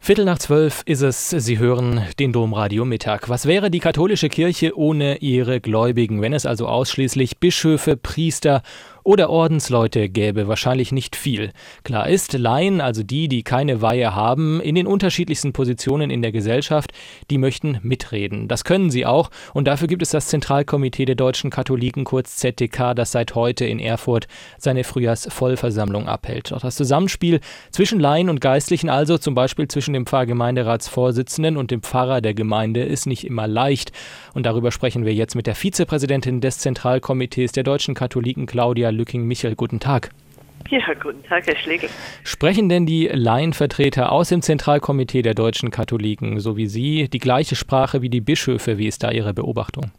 11:15 ist es. Sie hören den Domradio Mittag. Was wäre die katholische Kirche ohne ihre Gläubigen, wenn es also ausschließlich Bischöfe, Priester oder Ordensleute gäbe? Wahrscheinlich nicht viel. Klar ist, Laien, also die keine Weihe haben, in den unterschiedlichsten Positionen in der Gesellschaft, die möchten mitreden. Das können sie auch und dafür gibt es das Zentralkomitee der deutschen Katholiken, kurz ZDK, das seit heute in Erfurt seine Frühjahrsvollversammlung abhält. Auch das Zusammenspiel zwischen Laien und Geistlichen, also zum Beispiel zwischen dem Pfarrgemeinderatsvorsitzenden und dem Pfarrer der Gemeinde, ist nicht immer leicht. Und darüber sprechen wir jetzt mit der Vizepräsidentin des Zentralkomitees der deutschen Katholiken, Claudia Lücking-Michel. Guten Tag. Ja, guten Tag, Herr Schlegel. Sprechen denn die Laienvertreter aus dem Zentralkomitee der deutschen Katholiken, so wie Sie, die gleiche Sprache wie die Bischöfe? Wie ist da Ihre Beobachtung?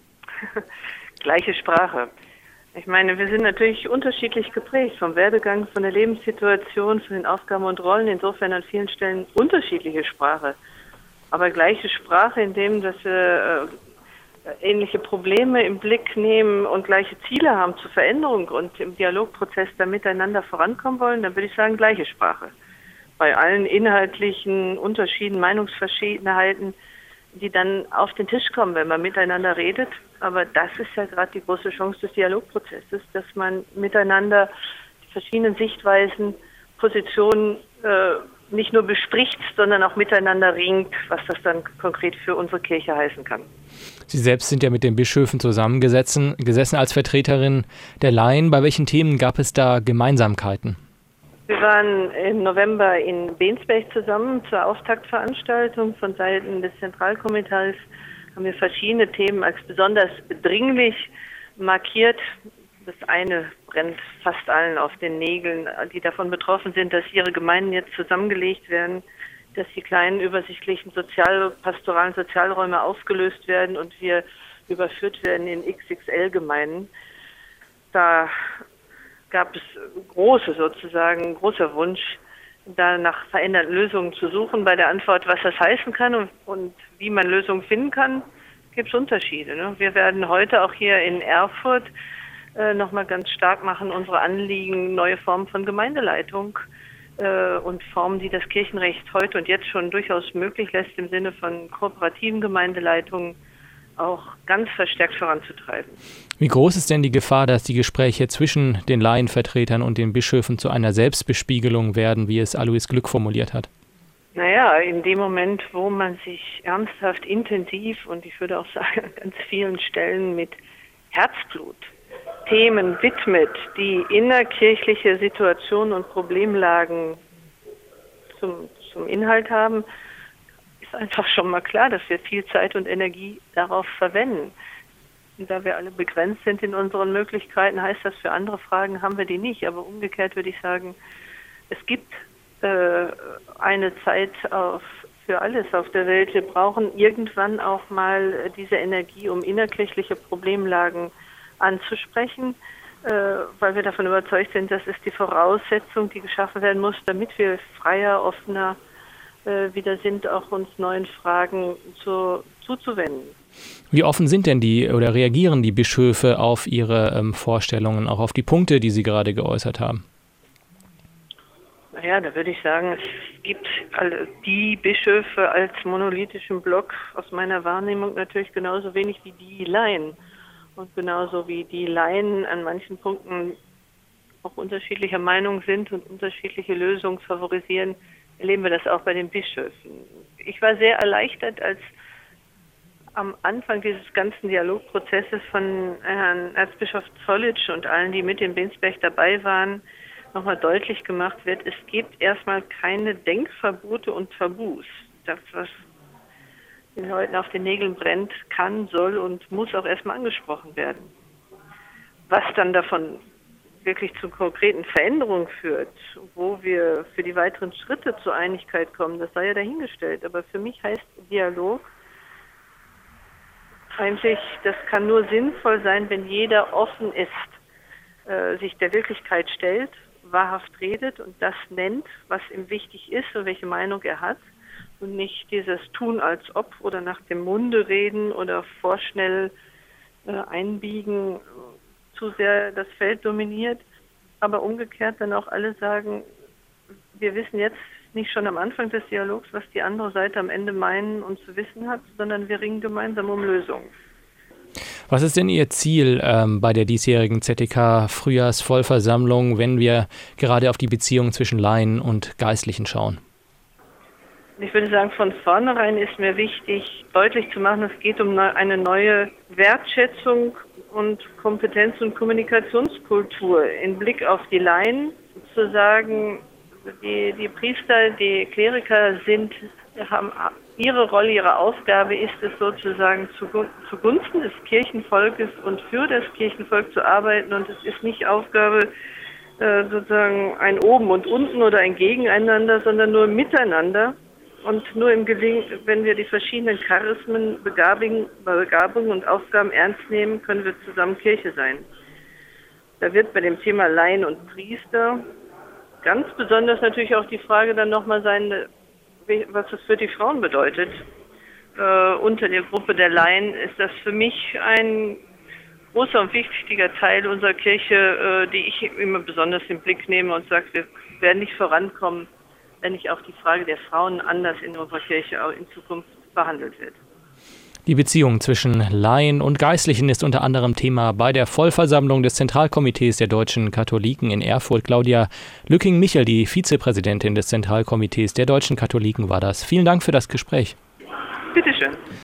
Gleiche Sprache. Ich meine, wir sind natürlich unterschiedlich geprägt vom Werdegang, von der Lebenssituation, von den Aufgaben und Rollen. Insofern an vielen Stellen unterschiedliche Sprache. Aber gleiche Sprache in dem, dass wir ähnliche Probleme im Blick nehmen und gleiche Ziele haben zur Veränderung und im Dialogprozess da miteinander vorankommen wollen, dann würde ich sagen, gleiche Sprache. Bei allen inhaltlichen Unterschieden, Meinungsverschiedenheiten, die dann auf den Tisch kommen, wenn man miteinander redet. Aber das ist ja gerade die große Chance des Dialogprozesses, dass man miteinander die verschiedenen Sichtweisen, Positionen nicht nur bespricht, sondern auch miteinander ringt, was das dann konkret für unsere Kirche heißen kann. Sie selbst sind ja mit den Bischöfen zusammengesessen als Vertreterin der Laien. Bei welchen Themen gab es da Gemeinsamkeiten? Wir waren im November in Bensberg zusammen zur Auftaktveranstaltung. Von Seiten des Zentralkomitees haben wir verschiedene Themen als besonders dringlich markiert. Das eine brennt fast allen auf den Nägeln, die davon betroffen sind, dass ihre Gemeinden jetzt zusammengelegt werden, dass die kleinen übersichtlichen pastoralen Sozialräume aufgelöst werden und wir überführt werden in XXL-Gemeinden. Da gab es großer Wunsch, da nach veränderten Lösungen zu suchen. Bei der Antwort, was das heißen kann und wie man Lösungen finden kann, gibt es Unterschiede. Ne? Wir werden heute auch hier in Erfurt nochmal ganz stark machen, unsere Anliegen, neue Formen von Gemeindeleitung und Formen, die das Kirchenrecht heute und jetzt schon durchaus möglich lässt, im Sinne von kooperativen Gemeindeleitungen auch ganz verstärkt voranzutreiben. Wie groß ist denn die Gefahr, dass die Gespräche zwischen den Laienvertretern und den Bischöfen zu einer Selbstbespiegelung werden, wie es Alois Glück formuliert hat? Naja, in dem Moment, wo man sich ernsthaft, intensiv und ich würde auch sagen, an ganz vielen Stellen mit Herzblut Themen widmet, die innerkirchliche Situationen und Problemlagen zum Inhalt haben, ist einfach schon mal klar, dass wir viel Zeit und Energie darauf verwenden. Und da wir alle begrenzt sind in unseren Möglichkeiten, heißt das, für andere Fragen haben wir die nicht. Aber umgekehrt würde ich sagen, es gibt eine Zeit für alles auf der Welt. Wir brauchen irgendwann auch mal diese Energie, um innerkirchliche Problemlagen anzusprechen, weil wir davon überzeugt sind, das ist die Voraussetzung, die geschaffen werden muss, damit wir freier, offener wieder sind, auch uns neuen Fragen zuzuwenden. Wie offen sind denn oder reagieren die Bischöfe auf Ihre Vorstellungen, auch auf die Punkte, die Sie gerade geäußert haben? Naja, da würde ich sagen, es gibt die Bischöfe als monolithischen Block aus meiner Wahrnehmung natürlich genauso wenig wie die Laien. Und genauso wie die Laien an manchen Punkten auch unterschiedlicher Meinung sind und unterschiedliche Lösungen favorisieren, erleben wir das auch bei den Bischöfen. Ich war sehr erleichtert, als am Anfang dieses ganzen Dialogprozesses von Herrn Erzbischof Zollitsch und allen, die mit in Bensberg dabei waren, nochmal deutlich gemacht wird, es gibt erstmal keine Denkverbote und Tabus. Das, was den Leuten auf den Nägeln brennt, kann, soll und muss auch erstmal angesprochen werden. Was dann davon wirklich zu konkreten Veränderungen führt, wo wir für die weiteren Schritte zur Einigkeit kommen, das sei ja dahingestellt. Aber für mich heißt Dialog eigentlich, das kann nur sinnvoll sein, wenn jeder offen ist, sich der Wirklichkeit stellt, wahrhaft redet und das nennt, was ihm wichtig ist und welche Meinung er hat. Und nicht dieses Tun als ob oder nach dem Munde reden oder vorschnell einbiegen zu sehr das Feld dominiert. Aber umgekehrt dann auch alle sagen, wir wissen jetzt nicht schon am Anfang des Dialogs, was die andere Seite am Ende meinen und zu wissen hat, sondern wir ringen gemeinsam um Lösungen. Was ist denn Ihr Ziel bei der diesjährigen ZDK-Frühjahrsvollversammlung, wenn wir gerade auf die Beziehung zwischen Laien und Geistlichen schauen? Ich würde sagen, von vornherein ist mir wichtig, deutlich zu machen, es geht um eine neue Wertschätzung und Kompetenz- und Kommunikationskultur im Blick auf die Laien. Zu sagen, die Priester, die Kleriker haben ihre Rolle, ihre Aufgabe ist es sozusagen zugunsten des Kirchenvolkes und für das Kirchenvolk zu arbeiten, und es ist nicht Aufgabe sozusagen ein Oben und Unten oder ein Gegeneinander, sondern nur miteinander. Und nur wenn wir die verschiedenen Charismen, Begabungen und Aufgaben ernst nehmen, können wir zusammen Kirche sein. Da wird bei dem Thema Laien und Priester ganz besonders natürlich auch die Frage dann nochmal sein, was das für die Frauen bedeutet. Unter der Gruppe der Laien ist das für mich ein großer und wichtiger Teil unserer Kirche, die ich immer besonders im Blick nehme und sage, wir werden nicht vorankommen, wenn nicht auch die Frage der Frauen anders in unserer Kirche auch in Zukunft behandelt wird. Die Beziehung zwischen Laien und Geistlichen ist unter anderem Thema bei der Vollversammlung des Zentralkomitees der deutschen Katholiken in Erfurt. Claudia Lücking-Michel, die Vizepräsidentin des Zentralkomitees der deutschen Katholiken, war das. Vielen Dank für das Gespräch. Bitteschön.